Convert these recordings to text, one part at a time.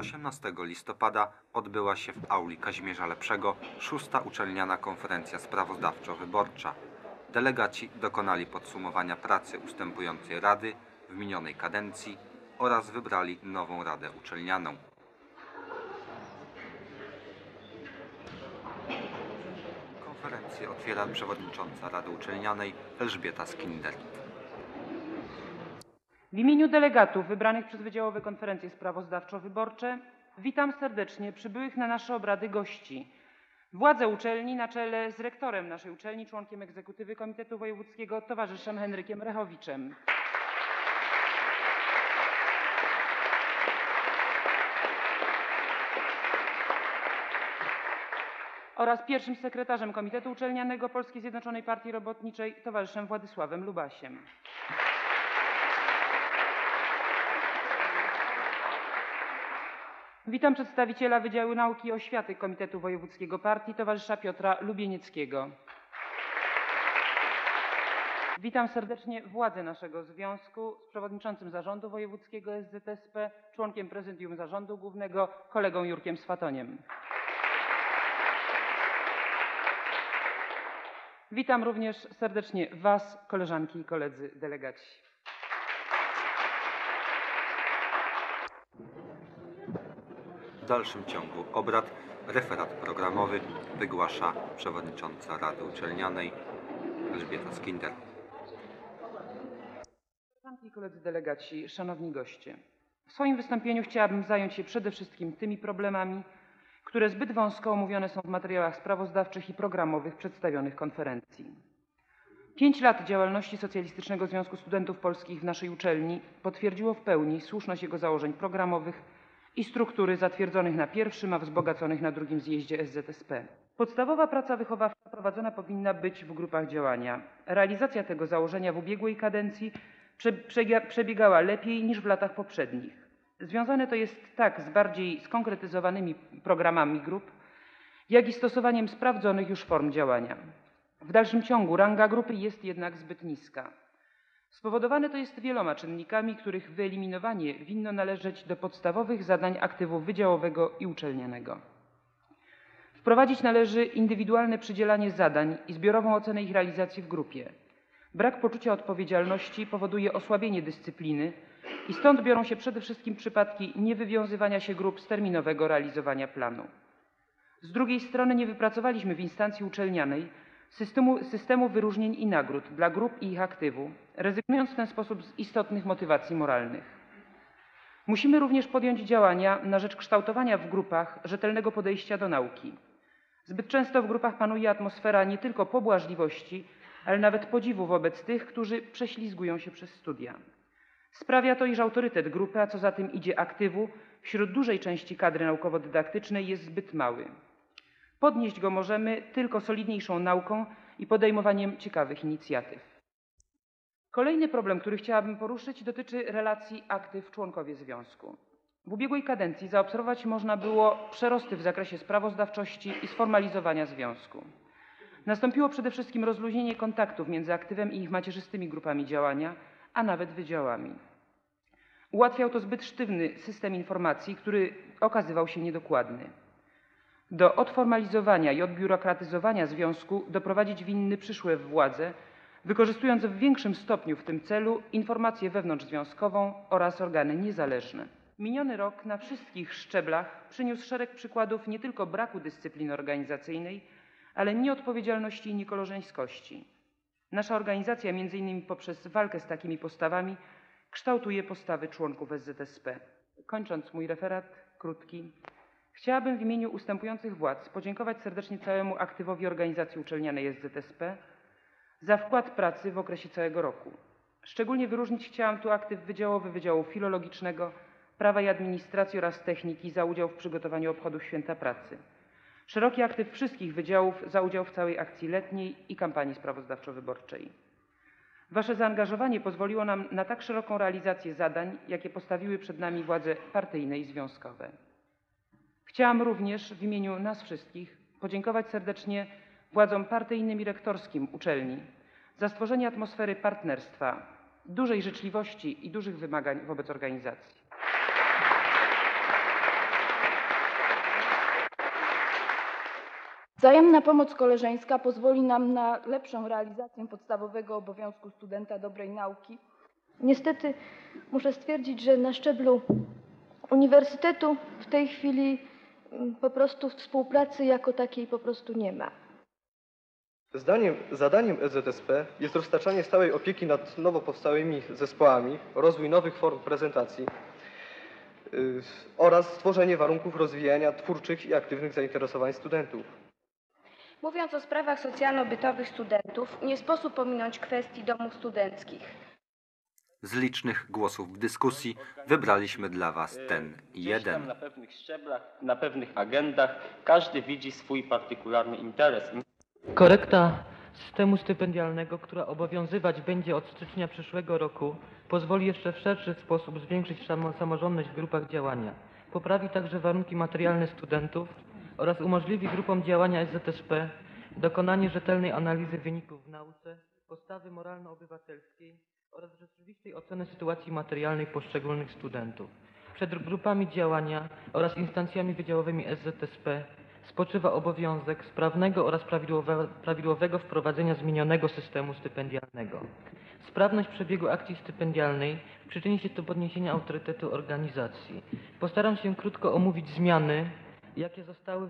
18 listopada odbyła się w auli Kazimierza Lepszego 6. uczelniana konferencja sprawozdawczo-wyborcza. Delegaci dokonali podsumowania pracy ustępującej rady w minionej kadencji oraz wybrali nową radę uczelnianą. Konferencję otwiera przewodnicząca Rady Uczelnianej Elżbieta Skinder. W imieniu delegatów wybranych przez wydziałowe konferencje sprawozdawczo-wyborcze witam serdecznie przybyłych na nasze obrady gości. Władze uczelni na czele z rektorem naszej uczelni, członkiem egzekutywy Komitetu Wojewódzkiego, towarzyszem Henrykiem Rechowiczem. Oraz pierwszym sekretarzem Komitetu Uczelnianego Polskiej Zjednoczonej Partii Robotniczej, towarzyszem Władysławem Lubasiem. Witam przedstawiciela Wydziału Nauki i Oświaty Komitetu Wojewódzkiego Partii, towarzysza Piotra Lubienieckiego. Witam serdecznie władze naszego związku z przewodniczącym Zarządu Wojewódzkiego SZSP, członkiem Prezydium Zarządu Głównego, kolegą Jurkiem Swatoniem. Witam również serdecznie Was, koleżanki i koledzy delegaci. W dalszym ciągu obrad referat programowy wygłasza przewodnicząca Rady Uczelnianej Elżbieta Skinder. Koleżanki i koledzy delegaci, szanowni goście, w swoim wystąpieniu chciałabym zająć się przede wszystkim tymi problemami, które zbyt wąsko omówione są w materiałach sprawozdawczych i programowych przedstawionych konferencji. 5 lat działalności Socjalistycznego Związku Studentów Polskich w naszej uczelni potwierdziło w pełni słuszność jego założeń programowych i struktury zatwierdzonych na pierwszym, a wzbogaconych na drugim zjeździe SZSP. Podstawowa praca wychowawcza prowadzona powinna być w grupach działania. Realizacja tego założenia w ubiegłej kadencji przebiegała lepiej niż w latach poprzednich. Związane to jest tak z bardziej skonkretyzowanymi programami grup, jak i stosowaniem sprawdzonych już form działania. W dalszym ciągu ranga grupy jest jednak zbyt niska. Spowodowane to jest wieloma czynnikami, których wyeliminowanie winno należeć do podstawowych zadań aktywu wydziałowego i uczelnianego. Wprowadzić należy indywidualne przydzielanie zadań i zbiorową ocenę ich realizacji w grupie. Brak poczucia odpowiedzialności powoduje osłabienie dyscypliny i stąd biorą się przede wszystkim przypadki niewywiązywania się grup z terminowego realizowania planu. Z drugiej strony nie wypracowaliśmy w instancji uczelnianej systemu wyróżnień i nagród dla grup i ich aktywu, rezygnując w ten sposób z istotnych motywacji moralnych. Musimy również podjąć działania na rzecz kształtowania w grupach rzetelnego podejścia do nauki. Zbyt często w grupach panuje atmosfera nie tylko pobłażliwości, ale nawet podziwu wobec tych, którzy prześlizgują się przez studia. Sprawia to, iż autorytet grupy, a co za tym idzie aktywu, wśród dużej części kadry naukowo-dydaktycznej jest zbyt mały. Podnieść go możemy tylko solidniejszą nauką i podejmowaniem ciekawych inicjatyw. Kolejny problem, który chciałabym poruszyć, dotyczy relacji aktyw-członkowie związku. W ubiegłej kadencji zaobserwować można było przerosty w zakresie sprawozdawczości i sformalizowania związku. Nastąpiło przede wszystkim rozluźnienie kontaktów między aktywem i ich macierzystymi grupami działania, a nawet wydziałami. Ułatwiał to zbyt sztywny system informacji, który okazywał się niedokładny. Do odformalizowania i odbiurokratyzowania związku doprowadzić winny przyszłe władze, wykorzystując w większym stopniu w tym celu informację wewnątrzzwiązkową oraz organy niezależne. Miniony rok na wszystkich szczeblach przyniósł szereg przykładów nie tylko braku dyscypliny organizacyjnej, ale nieodpowiedzialności i niekoleżeńskości. Nasza organizacja, m.in. poprzez walkę z takimi postawami, kształtuje postawy członków SZSP. Kończąc mój referat krótki, chciałabym w imieniu ustępujących władz podziękować serdecznie całemu aktywowi organizacji uczelnianej SZSP za wkład pracy w okresie całego roku. Szczególnie wyróżnić chciałam tu aktyw wydziałowy Wydziału Filologicznego, Prawa i Administracji oraz Techniki za udział w przygotowaniu obchodów Święta Pracy. Szeroki aktyw wszystkich wydziałów za udział w całej akcji letniej i kampanii sprawozdawczo-wyborczej. Wasze zaangażowanie pozwoliło nam na tak szeroką realizację zadań, jakie postawiły przed nami władze partyjne i związkowe. Chciałam również w imieniu nas wszystkich podziękować serdecznie władzom partyjnym i rektorskim uczelni za stworzenie atmosfery partnerstwa, dużej życzliwości i dużych wymagań wobec organizacji. Wzajemna pomoc koleżeńska pozwoli nam na lepszą realizację podstawowego obowiązku studenta dobrej nauki. Niestety muszę stwierdzić, że na szczeblu uniwersytetu w tej chwili po prostu współpracy jako takiej po prostu nie ma. Zadaniem EZSP jest roztaczanie stałej opieki nad nowo powstałymi zespołami, rozwój nowych form prezentacji oraz stworzenie warunków rozwijania twórczych i aktywnych zainteresowań studentów. Mówiąc o sprawach socjalno-bytowych studentów, nie sposób pominąć kwestii domów studenckich. Z licznych głosów w dyskusji wybraliśmy dla Was ten jeden. Na pewnych szczeblach, na pewnych agendach każdy widzi swój partykularny interes. Korekta systemu stypendialnego, która obowiązywać będzie od stycznia przyszłego roku, pozwoli jeszcze w szerszy sposób zwiększyć samorządność w grupach działania. Poprawi także warunki materialne studentów oraz umożliwi grupom działania SZSP dokonanie rzetelnej analizy wyników w nauce, postawy moralno-obywatelskiej oraz rzeczywistej oceny sytuacji materialnej poszczególnych studentów. Przed grupami działania oraz instancjami wydziałowymi SZSP spoczywa obowiązek sprawnego oraz prawidłowego wprowadzenia zmienionego systemu stypendialnego. Sprawność przebiegu akcji stypendialnej przyczyni się do podniesienia autorytetu organizacji. Postaram się krótko omówić zmiany, jakie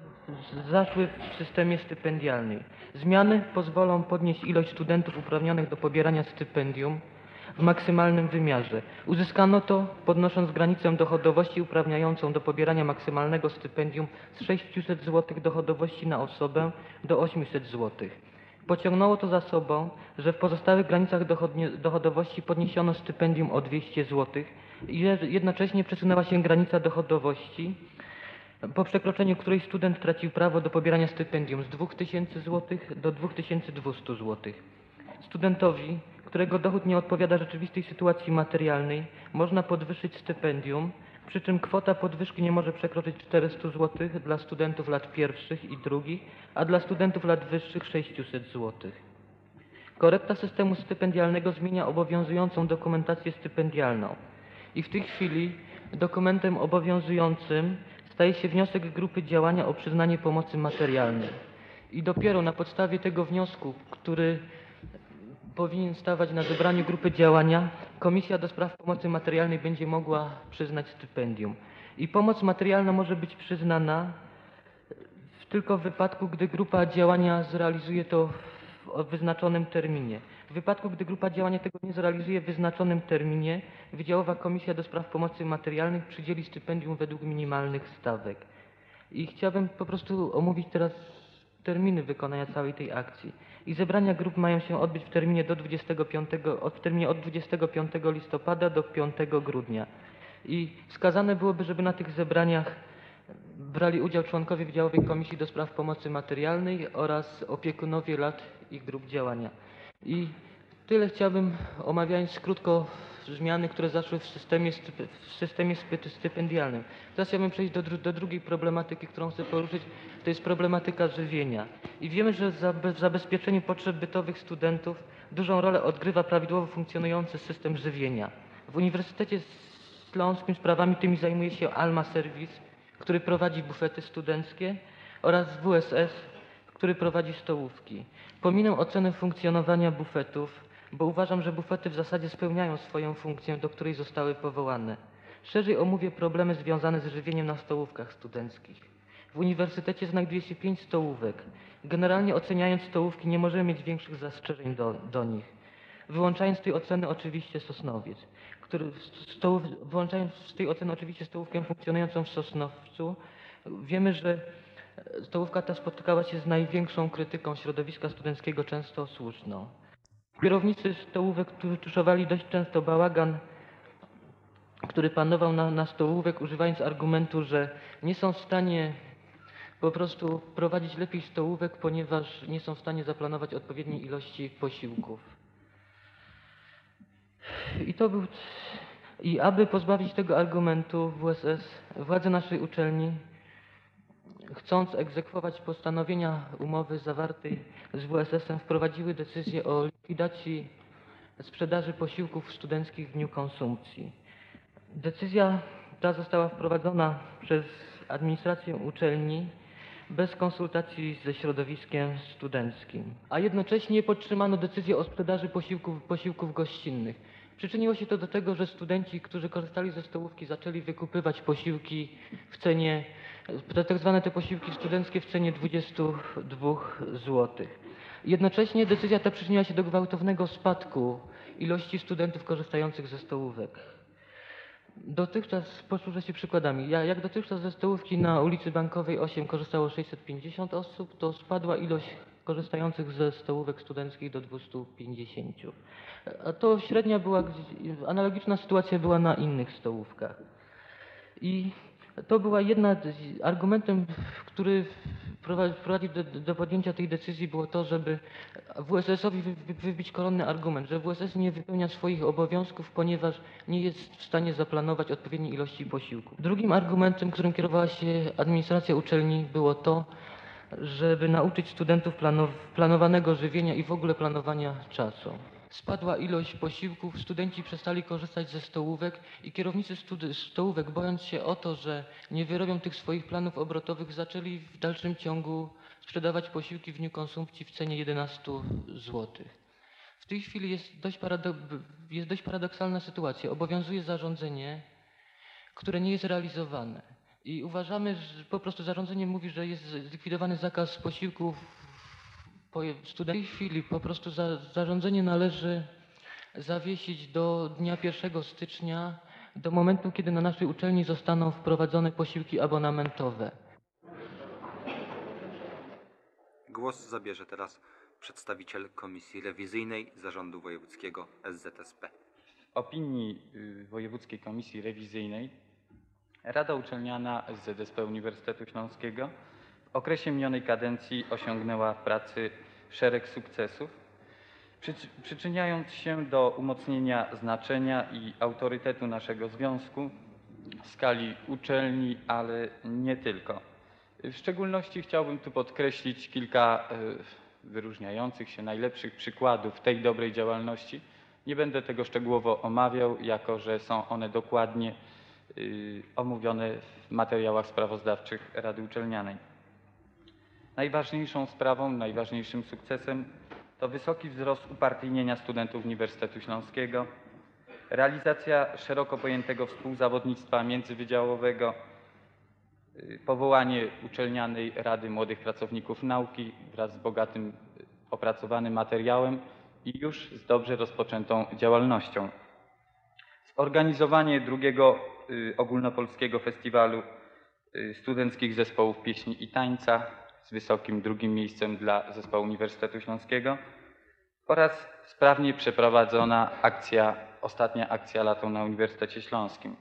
zaszły w systemie stypendialnym. Zmiany pozwolą podnieść ilość studentów uprawnionych do pobierania stypendium w maksymalnym wymiarze. Uzyskano to podnosząc granicę dochodowości uprawniającą do pobierania maksymalnego stypendium z 600 zł dochodowości na osobę do 800 zł. Pociągnęło to za sobą, że w pozostałych granicach dochodowości podniesiono stypendium o 200 zł i jednocześnie przesunęła się granica dochodowości, po przekroczeniu której student tracił prawo do pobierania stypendium z 2000 zł do 2200 zł. Studentowi, którego dochód nie odpowiada rzeczywistej sytuacji materialnej, można podwyższyć stypendium, przy czym kwota podwyżki nie może przekroczyć 400 zł dla studentów lat pierwszych i drugich, a dla studentów lat wyższych 600 zł. Korekta systemu stypendialnego zmienia obowiązującą dokumentację stypendialną i w tej chwili dokumentem obowiązującym staje się wniosek grupy działania o przyznanie pomocy materialnej. I dopiero na podstawie tego wniosku, który powinien stawać na zebraniu grupy działania, Komisja do Spraw Pomocy Materialnej będzie mogła przyznać stypendium. I pomoc materialna może być przyznana tylko w wypadku, gdy grupa działania zrealizuje to w wyznaczonym terminie. W wypadku, gdy grupa działania tego nie zrealizuje w wyznaczonym terminie, Wydziałowa Komisja do Spraw Pomocy Materialnej przydzieli stypendium według minimalnych stawek. I chciałbym po prostu omówić teraz terminy wykonania całej tej akcji. I zebrania grup mają się odbyć w terminie od 25 listopada do 5 grudnia. I wskazane byłoby, żeby na tych zebraniach brali udział członkowie Wydziałowej Komisji do Spraw Pomocy Materialnej oraz opiekunowie lat i grup działania. I tyle chciałbym, omawiając krótko zmiany, które zaszły w systemie stypendialnym. Teraz chciałbym przejść do drugiej problematyki, którą chcę poruszyć, to jest problematyka żywienia. I wiemy, że w zabezpieczeniu potrzeb bytowych studentów dużą rolę odgrywa prawidłowo funkcjonujący system żywienia. W Uniwersytecie Śląskim sprawami tymi zajmuje się Alma Service, który prowadzi bufety studenckie, oraz WSS, który prowadzi stołówki. Pominę ocenę funkcjonowania bufetów, bo uważam, że bufety w zasadzie spełniają swoją funkcję, do której zostały powołane. Szerzej omówię problemy związane z żywieniem na stołówkach studenckich. W uniwersytecie znajduje się 5 stołówek. Generalnie oceniając stołówki nie możemy mieć większych zastrzeżeń do nich. Wyłączając z tej oceny oczywiście Sosnowiec, włączając z tej oceny oczywiście stołówkę funkcjonującą w Sosnowcu, wiemy, że stołówka ta spotykała się z największą krytyką środowiska studenckiego, często słuszną. Kierownicy stołówek tuszowali dość często bałagan, który panował na stołówek, używając argumentu, że nie są w stanie po prostu prowadzić lepiej stołówek, ponieważ nie są w stanie zaplanować odpowiedniej ilości posiłków. I aby pozbawić tego argumentu WSS, władze naszej uczelni, chcąc egzekwować postanowienia umowy zawartej z WSS-em, wprowadziły decyzję o likwidacji sprzedaży posiłków studenckich w dniu konsumpcji. Decyzja ta została wprowadzona przez administrację uczelni bez konsultacji ze środowiskiem studenckim. A jednocześnie podtrzymano decyzję o sprzedaży posiłków gościnnych. Przyczyniło się to do tego, że studenci, którzy korzystali ze stołówki, zaczęli wykupywać posiłki w cenie, tak zwane te posiłki studenckie w cenie 22 zł. Jednocześnie decyzja ta przyczyniła się do gwałtownego spadku ilości studentów korzystających ze stołówek. Dotychczas, posłużę się przykładami, jak dotychczas ze stołówki na ulicy Bankowej 8 korzystało 650 osób, to spadła ilość korzystających ze stołówek studenckich do 250. A to średnia była, analogiczna sytuacja była na innych stołówkach. I to była argumentem, który prowadził do podjęcia tej decyzji, było to, żeby WSS-owi wybić koronny argument, że WSS nie wypełnia swoich obowiązków, ponieważ nie jest w stanie zaplanować odpowiedniej ilości posiłków. Drugim argumentem, którym kierowała się administracja uczelni, było to, żeby nauczyć studentów planowanego żywienia i w ogóle planowania czasu. Spadła ilość posiłków, studenci przestali korzystać ze stołówek i kierownicy stołówek, bojąc się o to, że nie wyrobią tych swoich planów obrotowych, zaczęli w dalszym ciągu sprzedawać posiłki w dniu konsumpcji w cenie 11 zł. W tej chwili jest dość paradoksalna sytuacja. Obowiązuje zarządzenie, które nie jest realizowane. I uważamy, że po prostu zarządzenie mówi, że jest zlikwidowany zakaz posiłków. W tej chwili po prostu zarządzenie należy zawiesić do dnia 1 stycznia, do momentu, kiedy na naszej uczelni zostaną wprowadzone posiłki abonamentowe. Głos zabierze teraz przedstawiciel Komisji Rewizyjnej Zarządu Wojewódzkiego SZSP. W opinii Wojewódzkiej Komisji Rewizyjnej Rada Uczelniana SZSP Uniwersytetu Śląskiego w okresie minionej kadencji osiągnęła w pracy szereg sukcesów, przyczyniając się do umocnienia znaczenia i autorytetu naszego związku w skali uczelni, ale nie tylko. W szczególności chciałbym tu podkreślić kilka wyróżniających się najlepszych przykładów tej dobrej działalności. Nie będę tego szczegółowo omawiał, jako że są one dokładnie omówione w materiałach sprawozdawczych Rady Uczelnianej. Najważniejszą sprawą, najważniejszym sukcesem to wysoki wzrost upartyjnienia studentów Uniwersytetu Śląskiego, realizacja szeroko pojętego współzawodnictwa międzywydziałowego, powołanie Uczelnianej Rady Młodych Pracowników Nauki wraz z bogatym opracowanym materiałem i już z dobrze rozpoczętą działalnością. Zorganizowanie drugiego ogólnopolskiego festiwalu studenckich zespołów pieśni i tańca z wysokim drugim miejscem dla Zespołu Uniwersytetu Śląskiego oraz sprawnie przeprowadzona ostatnia akcja Lato na Uniwersytecie Śląskim.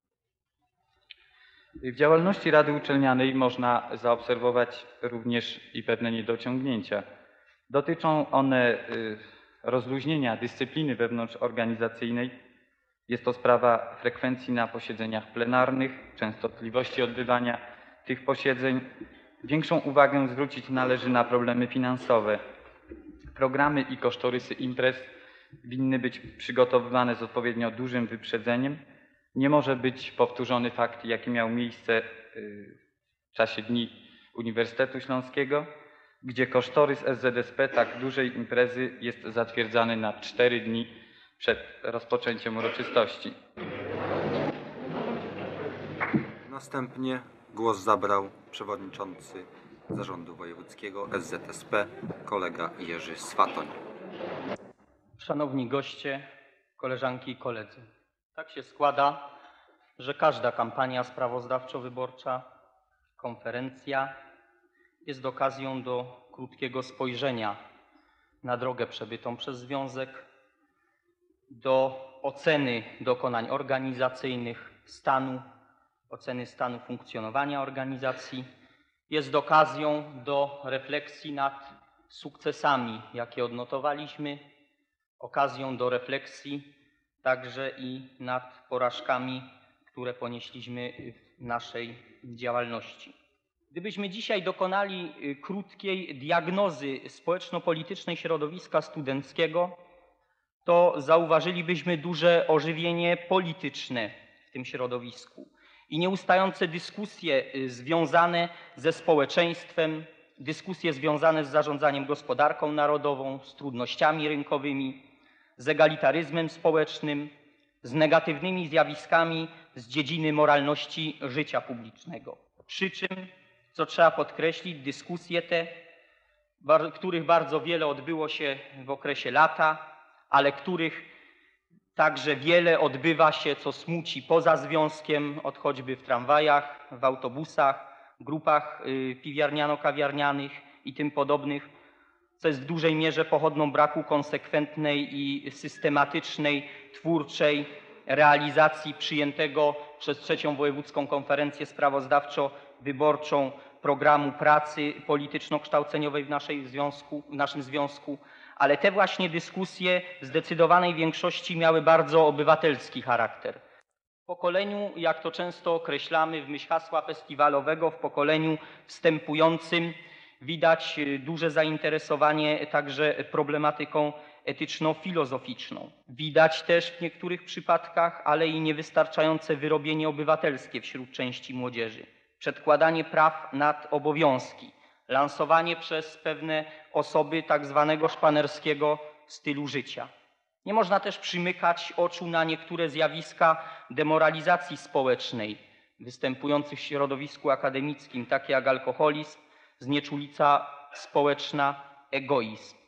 W działalności Rady Uczelnianej można zaobserwować również i pewne niedociągnięcia. Dotyczą one rozluźnienia dyscypliny wewnątrzorganizacyjnej. Jest to sprawa frekwencji na posiedzeniach plenarnych, częstotliwości odbywania tych posiedzeń. Większą uwagę zwrócić należy na problemy finansowe. Programy i kosztorysy imprez winny być przygotowywane z odpowiednio dużym wyprzedzeniem. Nie może być powtórzony fakt, jaki miał miejsce w czasie Dni Uniwersytetu Śląskiego, gdzie kosztorys SZSP tak dużej imprezy jest zatwierdzany na 4 dni przed rozpoczęciem uroczystości. Następnie głos zabrał przewodniczący Zarządu Wojewódzkiego SZSP kolega Jerzy Swatoń. Szanowni goście, koleżanki i koledzy. Tak się składa, że każda kampania sprawozdawczo-wyborcza, konferencja jest okazją do krótkiego spojrzenia na drogę przebytą przez związek, do oceny dokonań organizacyjnych, oceny stanu funkcjonowania organizacji. Jest okazją do refleksji nad sukcesami, jakie odnotowaliśmy, okazją do refleksji także i nad porażkami, które ponieśliśmy w naszej działalności. Gdybyśmy dzisiaj dokonali krótkiej diagnozy społeczno-politycznej środowiska studenckiego, to zauważylibyśmy duże ożywienie polityczne w tym środowisku. i nieustające dyskusje związane ze społeczeństwem, dyskusje związane z zarządzaniem gospodarką narodową, z trudnościami rynkowymi, z egalitaryzmem społecznym, z negatywnymi zjawiskami z dziedziny moralności życia publicznego. Przy czym, co trzeba podkreślić, dyskusje te, których bardzo wiele odbyło się w okresie lata, ale których także wiele odbywa się, co smuci, poza związkiem, choćby w tramwajach, w autobusach, grupach piwiarniano-kawiarnianych i tym podobnych, co jest w dużej mierze pochodną braku konsekwentnej i systematycznej, twórczej realizacji przyjętego przez III Wojewódzką Konferencję Sprawozdawczo-Wyborczą programu pracy polityczno-kształceniowej w naszym związku, ale te właśnie dyskusje w zdecydowanej większości miały bardzo obywatelski charakter. W pokoleniu, jak to często określamy w myśl hasła festiwalowego, w pokoleniu wstępującym widać duże zainteresowanie także problematyką etyczno-filozoficzną. Widać też w niektórych przypadkach, ale i niewystarczające wyrobienie obywatelskie wśród części młodzieży. Przedkładanie praw nad obowiązki, lansowanie przez pewne osoby tak zwanego szpanerskiego stylu życia. Nie można też przymykać oczu na niektóre zjawiska demoralizacji społecznej występujących w środowisku akademickim, takie jak alkoholizm, znieczulica społeczna, egoizm.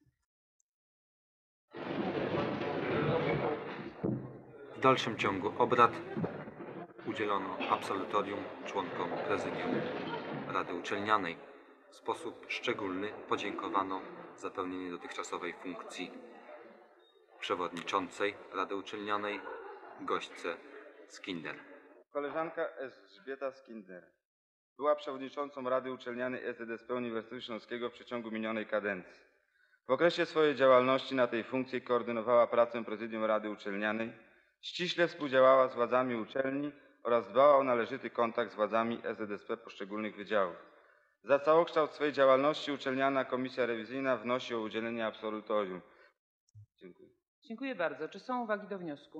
W dalszym ciągu obrad udzielono absolutorium członkom prezydium Rady Uczelnianej. W sposób szczególny podziękowano za pełnienie dotychczasowej funkcji przewodniczącej Rady Uczelnianej gośćce Skinder. Koleżanka Elżbieta Skinder była przewodniczącą Rady Uczelnianej SZSP Uniwersytetu Śląskiego w przeciągu minionej kadencji. W okresie swojej działalności na tej funkcji koordynowała pracę prezydium Rady Uczelnianej, ściśle współdziałała z władzami uczelni oraz dbała o należyty kontakt z władzami SZSP poszczególnych wydziałów. Za całokształt swej działalności Uczelniana Komisja Rewizyjna wnosi o udzielenie absolutorium. Dziękuję. Dziękuję bardzo. Czy są uwagi do wniosku?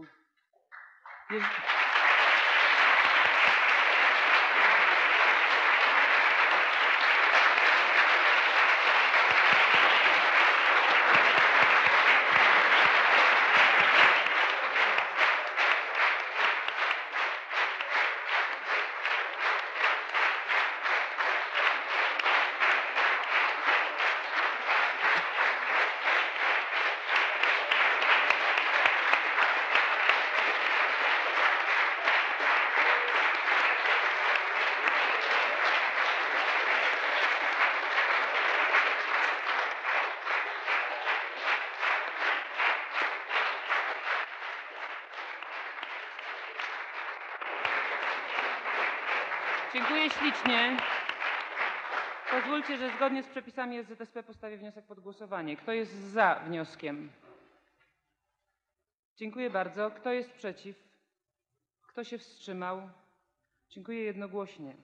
Dziękuję ślicznie. Pozwólcie, że zgodnie z przepisami SZSP postawię wniosek pod głosowanie. Kto jest za wnioskiem? Dziękuję bardzo. Kto jest przeciw? Kto się wstrzymał? Dziękuję jednogłośnie.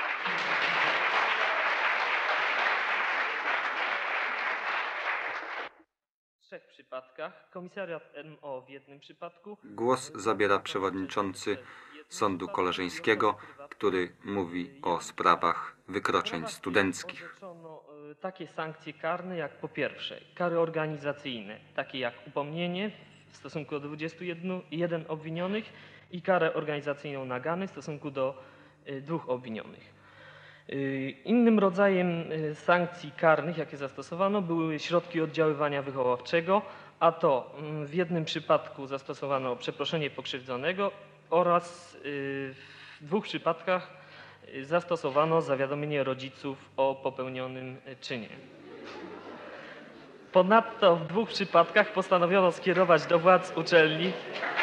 W 3 przypadkach, komisariat MO w 1 przypadku. Głos zabiera przewodniczący Sądu Koleżeńskiego, który mówi o sprawach wykroczeń studenckich. Orzeczono takie sankcje karne jak po pierwsze kary organizacyjne, takie jak upomnienie w stosunku do 21 obwinionych i karę organizacyjną nagany w stosunku do 2 obwinionych. Innym rodzajem sankcji karnych, jakie zastosowano, były środki oddziaływania wychowawczego, a to w 1 przypadku zastosowano przeproszenie pokrzywdzonego oraz w 2 przypadkach zastosowano zawiadomienie rodziców o popełnionym czynie. Ponadto w 2 przypadkach postanowiono skierować do władz uczelni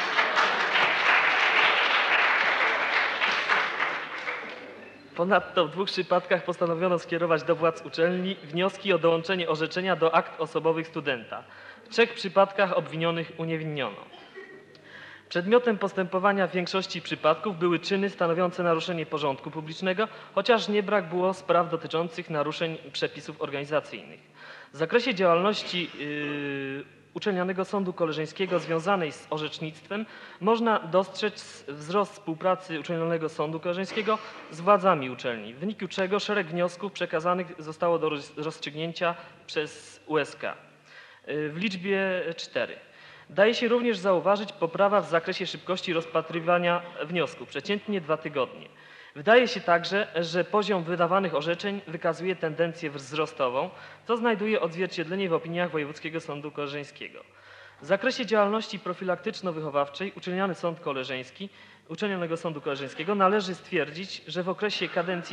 wnioski o dołączenie orzeczenia do akt osobowych studenta. W 3 przypadkach obwinionych uniewiniono. Przedmiotem postępowania w większości przypadków były czyny stanowiące naruszenie porządku publicznego, chociaż nie brak było spraw dotyczących naruszeń przepisów organizacyjnych. W zakresie działalności Uczelnianego Sądu Koleżeńskiego związanej z orzecznictwem można dostrzec wzrost współpracy Uczelnianego Sądu Koleżeńskiego z władzami uczelni, w wyniku czego szereg wniosków przekazanych zostało do rozstrzygnięcia przez USK w liczbie 4. Daje się również zauważyć poprawa w zakresie szybkości rozpatrywania wniosków, przeciętnie 2 tygodnie. Wydaje się także, że poziom wydawanych orzeczeń wykazuje tendencję wzrostową, co znajduje odzwierciedlenie w opiniach Wojewódzkiego Sądu Koleżeńskiego. W zakresie działalności profilaktyczno-wychowawczej Uczelnianego Sądu Koleżeńskiego należy stwierdzić, że w okresie kadencji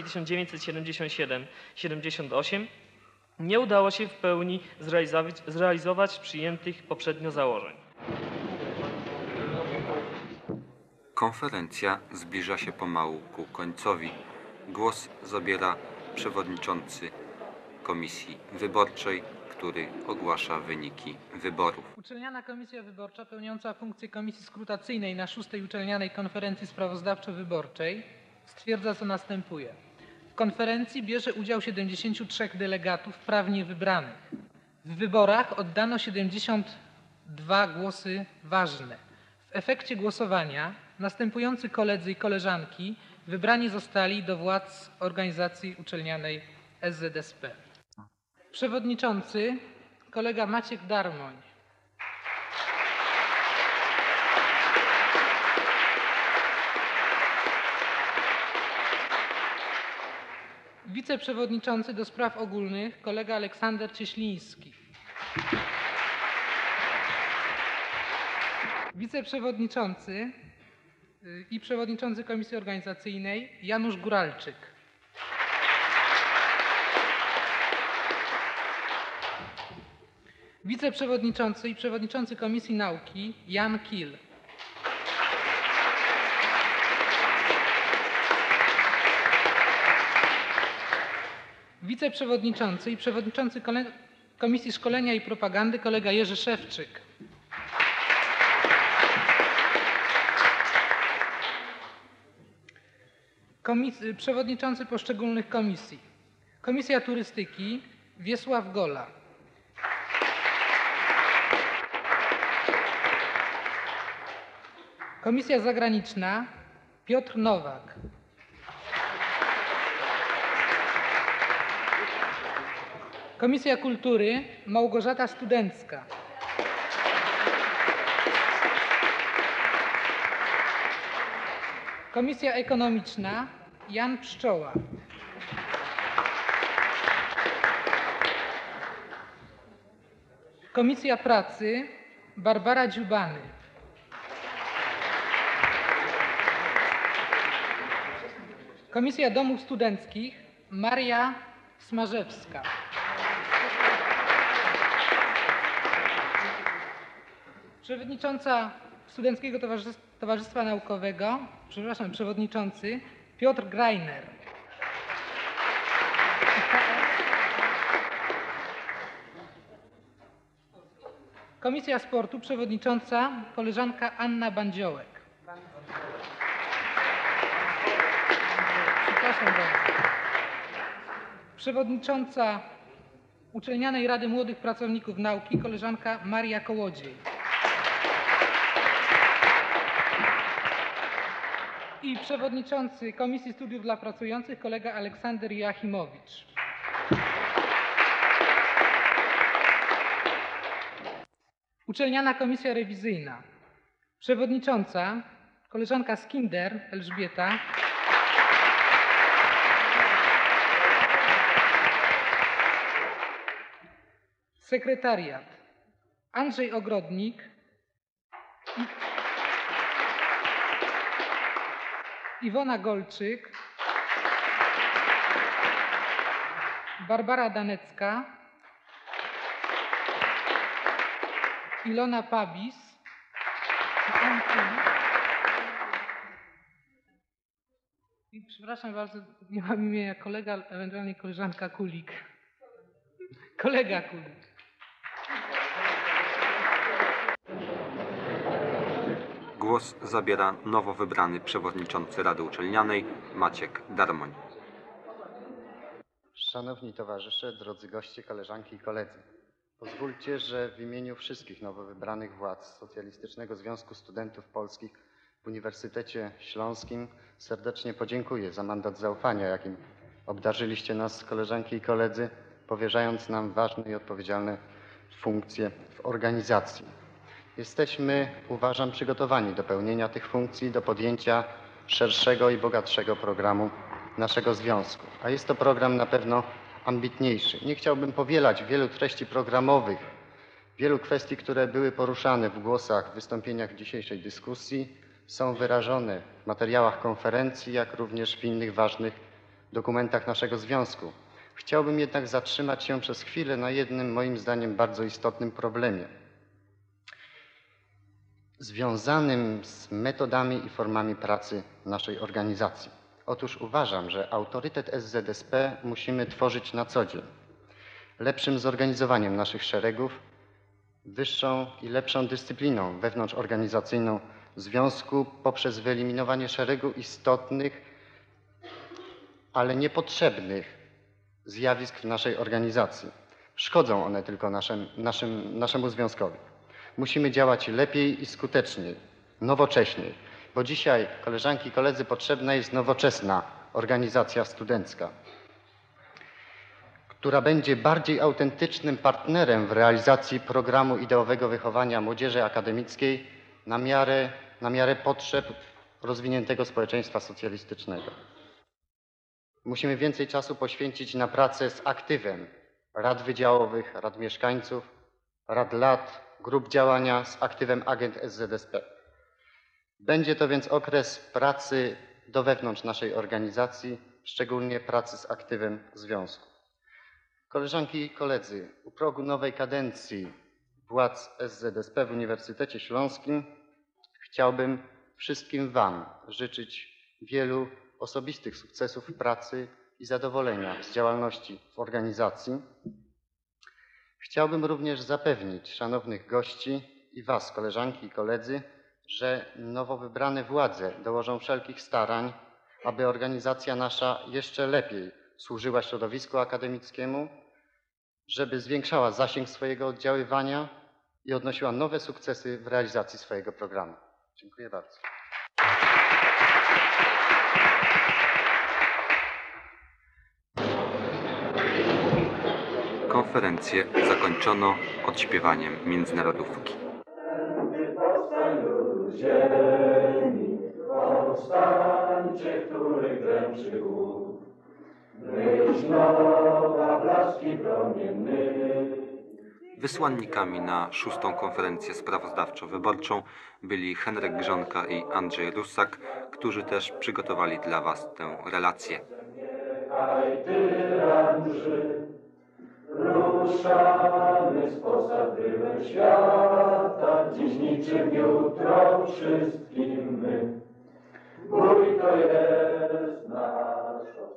1977-78 nie udało się w pełni zrealizować przyjętych poprzednio założeń. Konferencja zbliża się pomału ku końcowi. Głos zabiera przewodniczący Komisji Wyborczej, który ogłasza wyniki wyborów. Uczelniana Komisja Wyborcza pełniąca funkcję komisji skrutacyjnej na 6. Uczelnianej Konferencji Sprawozdawczo-Wyborczej stwierdza, co następuje. W konferencji bierze udział 73 delegatów prawnie wybranych. W wyborach oddano 72 głosy ważne. W efekcie głosowania następujący koledzy i koleżanki wybrani zostali do władz organizacji uczelnianej SZSP. Przewodniczący kolega Maciek Darmoń. Wiceprzewodniczący do spraw ogólnych kolega Aleksander Cieśliński. Wiceprzewodniczący i przewodniczący Komisji Organizacyjnej Janusz Góralczyk. Wiceprzewodniczący i przewodniczący Komisji Nauki Jan Kil. Wiceprzewodniczący i przewodniczący Komisji Szkolenia i Propagandy kolega Jerzy Szewczyk. Przewodniczący poszczególnych komisji. Komisja Turystyki Wiesław Gola. Komisja Zagraniczna Piotr Nowak. Komisja Kultury Małgorzata Studencka. Komisja Ekonomiczna Jan Pszczoła. Komisja Pracy Barbara Dziubany. Komisja Domów Studenckich Maria Smarzewska. Przewodnicząca Studenckiego Towarzystwa Naukowego, przewodniczący Piotr Greiner. Komisja Sportu, przewodnicząca koleżanka Anna Bandziołek. Przepraszam bardzo. Przewodnicząca Uczelnianej Rady Młodych Pracowników Nauki koleżanka Maria Kołodziej. I przewodniczący Komisji Studiów dla Pracujących kolega Aleksander Joachimowicz. Uczelniana Komisja Rewizyjna. Przewodnicząca koleżanka Skinder Elżbieta. Sekretariat Andrzej Ogrodnik. Iwona Golczyk, Barbara Danecka, Ilona Pabis i przepraszam bardzo, nie mam imienia kolega, ewentualnie koleżanka Kulik. Kolega Kulik. Głos zabiera nowo wybrany przewodniczący Rady Uczelnianej Maciek Darmoń. Szanowni towarzysze, drodzy goście, koleżanki i koledzy. Pozwólcie, że w imieniu wszystkich nowo wybranych władz Socjalistycznego Związku Studentów Polskich w Uniwersytecie Śląskim serdecznie podziękuję za mandat zaufania, jakim obdarzyliście nas, koleżanki i koledzy, powierzając nam ważne i odpowiedzialne funkcje w organizacji. Jesteśmy, uważam, przygotowani do pełnienia tych funkcji, do podjęcia szerszego i bogatszego programu naszego związku. A jest to program na pewno ambitniejszy. Nie chciałbym powielać wielu treści programowych, wielu kwestii, które były poruszane w głosach, w wystąpieniach w dzisiejszej dyskusji, są wyrażone w materiałach konferencji, jak również w innych ważnych dokumentach naszego związku. Chciałbym jednak zatrzymać się przez chwilę na jednym, moim zdaniem, bardzo istotnym problemie, związanym z metodami i formami pracy naszej organizacji. Otóż uważam, że autorytet SZSP musimy tworzyć na co dzień. Lepszym zorganizowaniem naszych szeregów, wyższą i lepszą dyscypliną wewnątrzorganizacyjną związku poprzez wyeliminowanie szeregu istotnych, ale niepotrzebnych zjawisk w naszej organizacji. Szkodzą one tylko naszemu związkowi. Musimy działać lepiej i skuteczniej, nowocześniej, bo dzisiaj, koleżanki i koledzy, potrzebna jest nowoczesna organizacja studencka, która będzie bardziej autentycznym partnerem w realizacji programu ideowego wychowania młodzieży akademickiej na miarę potrzeb rozwiniętego społeczeństwa socjalistycznego. Musimy więcej czasu poświęcić na pracę z aktywem rad wydziałowych, rad mieszkańców, rad lat, grup działania, z aktywem agent SZSP. Będzie to więc okres pracy do wewnątrz naszej organizacji, szczególnie pracy z aktywem związku. Koleżanki i koledzy, u progu nowej kadencji władz SZSP w Uniwersytecie Śląskim chciałbym wszystkim Wam życzyć wielu osobistych sukcesów w pracy i zadowolenia z działalności w organizacji. Chciałbym również zapewnić szanownych gości i Was, koleżanki i koledzy, że nowo wybrane władze dołożą wszelkich starań, aby organizacja nasza jeszcze lepiej służyła środowisku akademickiemu, żeby zwiększała zasięg swojego oddziaływania i odnosiła nowe sukcesy w realizacji swojego programu. Dziękuję bardzo. Konferencję zakończono odśpiewaniem międzynarodówki. Powstańcie, których dręczy głód, myśl nowa, blaski promienny. Wysłannikami na 6. konferencję sprawozdawczo-wyborczą byli Henryk Grzonka i Andrzej Russak, którzy też przygotowali dla Was tę relację. Niechaj tyran drży, ruszamy z posadywem świata, dziś niczym jutro wszystkim my. Bój to jest nasz